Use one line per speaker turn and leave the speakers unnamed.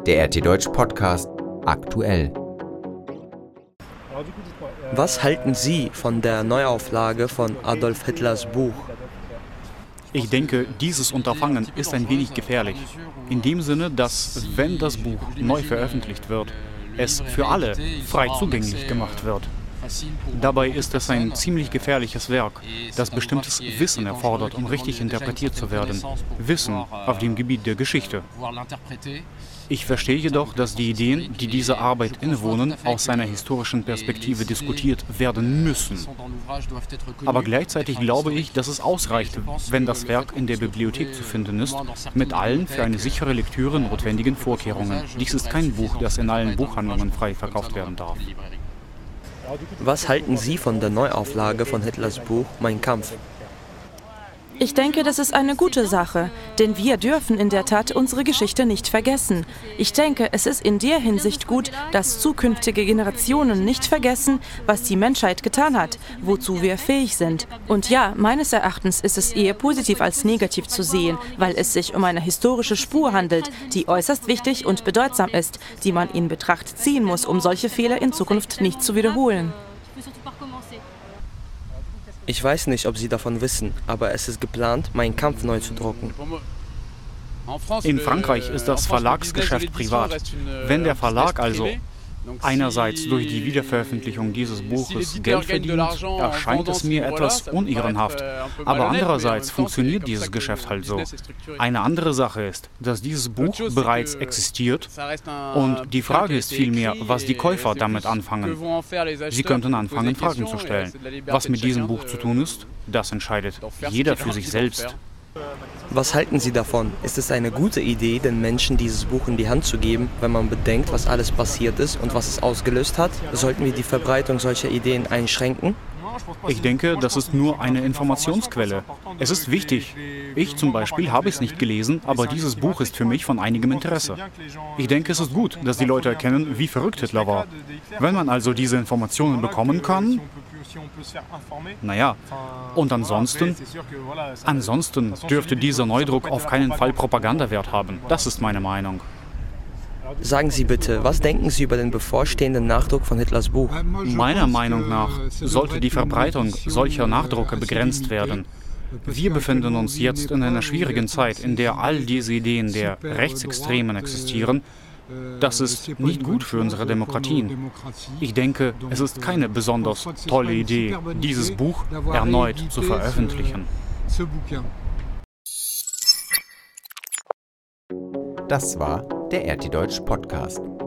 Der RT Deutsch Podcast aktuell.
Was halten Sie von der Neuauflage von Adolf Hitlers Buch?
Ich denke, dieses Unterfangen ist ein wenig gefährlich. In dem Sinne, dass, wenn das Buch neu veröffentlicht wird, es für alle frei zugänglich gemacht wird. Dabei ist es ein ziemlich gefährliches Werk, das bestimmtes Wissen erfordert, um richtig interpretiert zu werden. Wissen auf dem Gebiet der Geschichte. Ich verstehe jedoch, dass die Ideen, die dieser Arbeit innewohnen, aus seiner historischen Perspektive diskutiert werden müssen. Aber gleichzeitig glaube ich, dass es ausreicht, wenn das Werk in der Bibliothek zu finden ist, mit allen für eine sichere Lektüre notwendigen Vorkehrungen. Dies ist kein Buch, das in allen Buchhandlungen frei verkauft werden darf.
Was halten Sie von der Neuauflage von Hitlers Buch Mein Kampf?
Ich denke, das ist eine gute Sache, denn wir dürfen in der Tat unsere Geschichte nicht vergessen. Ich denke, es ist in der Hinsicht gut, dass zukünftige Generationen nicht vergessen, was die Menschheit getan hat, wozu wir fähig sind. Und ja, meines Erachtens ist es eher positiv als negativ zu sehen, weil es sich um eine historische Spur handelt, die äußerst wichtig und bedeutsam ist, die man in Betracht ziehen muss, um solche Fehler in Zukunft nicht zu wiederholen.
Ich weiß nicht, ob Sie davon wissen, aber es ist geplant, Mein Kampf neu zu drucken.
In Frankreich ist das Verlagsgeschäft privat. Wenn der Verlag also einerseits durch die Wiederveröffentlichung dieses Buches Geld verdient, erscheint es mir etwas unehrenhaft. Aber andererseits funktioniert dieses Geschäft halt so. Eine andere Sache ist, dass dieses Buch bereits existiert und die Frage ist vielmehr, was die Käufer damit anfangen. Sie könnten anfangen, Fragen zu stellen. Was mit diesem Buch zu tun ist, das entscheidet jeder für sich selbst.
Was halten Sie davon? Ist es eine gute Idee, den Menschen dieses Buch in die Hand zu geben, wenn man bedenkt, was alles passiert ist und was es ausgelöst hat? Sollten wir die Verbreitung solcher Ideen einschränken?
Ich denke, das ist nur eine Informationsquelle. Es ist wichtig. Ich zum Beispiel habe es nicht gelesen, aber dieses Buch ist für mich von einigem Interesse. Ich denke, es ist gut, dass die Leute erkennen, wie verrückt Hitler war. Wenn man also diese Informationen bekommen kann, naja, und ansonsten dürfte dieser Neudruck auf keinen Fall Propagandawert haben. Das ist meine Meinung.
Sagen Sie bitte, was denken Sie über den bevorstehenden Nachdruck von Hitlers Buch?
Meiner Meinung nach sollte die Verbreitung solcher Nachdrucke begrenzt werden. Wir befinden uns jetzt in einer schwierigen Zeit, in der all diese Ideen der Rechtsextremen existieren. Das ist nicht gut für unsere Demokratien. Ich denke, es ist keine besonders tolle Idee, dieses Buch erneut zu veröffentlichen.
Das war der RT Deutsch Podcast.